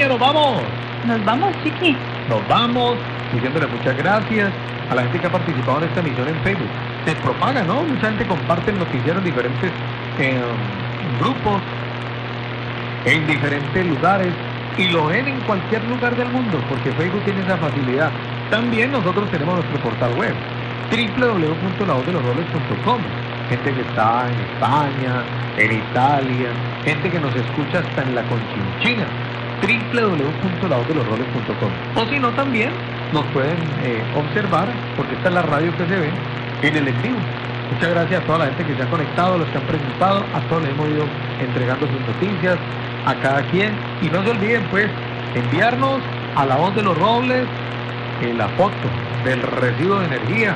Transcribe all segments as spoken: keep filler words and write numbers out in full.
Chiqui, nos vamos. Nos vamos, Chiqui. Nos vamos, diciéndole muchas gracias a la gente que ha participado en esta emisión en Facebook. Se propaga, ¿no? Mucha gente comparte el noticiero en diferentes eh, grupos, en diferentes lugares, y lo ven en cualquier lugar del mundo, porque Facebook tiene esa facilidad. También nosotros tenemos nuestro portal web, doble u doble u doble u punto la voz de los roles punto com. Gente que está en España, en Italia, gente que nos escucha hasta en la Conchinchina, doble u doble u doble u punto la voz de los roles punto com. O si no, también nos pueden eh, observar, porque esta es la radio que se ve en el en vivo. Muchas gracias a toda la gente que se ha conectado, a los que han preguntado, a todos les hemos ido entregando sus noticias, a cada quien. Y no se olviden, pues, enviarnos a La Voz de los Robles eh, la foto del recibo de energía,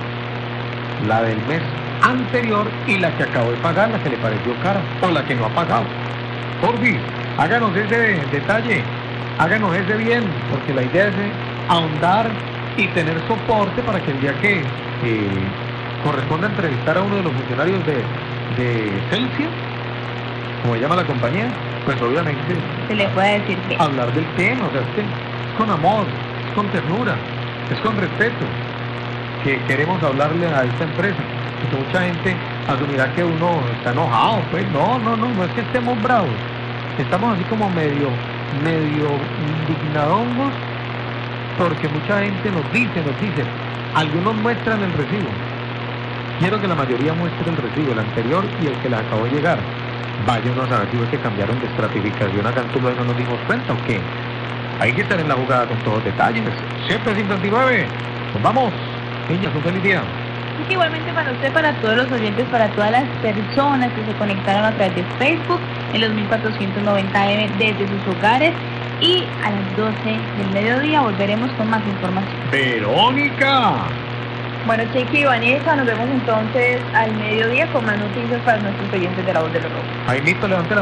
la del mes anterior y la que acabó de pagar, la que le pareció cara, o la que no ha pagado. Por fin, háganos ese detalle, háganos ese bien, porque la idea es ahondar y tener soporte para que el día que eh, corresponda entrevistar a uno de los funcionarios de, de Celsius, como se llama la compañía, pues obviamente se le puede decir que hablar del tema, o sea, es, que es con amor, es con ternura, es con respeto que queremos hablarle a esta empresa. Porque mucha gente asumirá que uno está enojado, pues no, no, no, no es que estemos bravos, estamos así como medio, medio indignadongos, porque mucha gente nos dice, nos dice, algunos muestran el recibo. Quiero que la mayoría muestre el recibo, el anterior y el que le acabó de llegar. Vaya uno a saber si fue que cambiaron de estratificación acá en Tuluá y no nos dimos cuenta o qué. Hay que estar en la jugada con todos los detalles. Siempre cincuenta y nueve. Nos vamos. Niñas, un feliz día. Y igualmente para usted, para todos los oyentes, para todas las personas que se conectaron a través de Facebook en los mil cuatrocientos noventa eme desde sus hogares. Y a las doce del mediodía volveremos con más información. ¡Verónica! Bueno, Chiqui y Vanessa, nos vemos entonces al mediodía con más noticias para nuestros oyentes de La Voz de los Robles. Ahí listo, levante la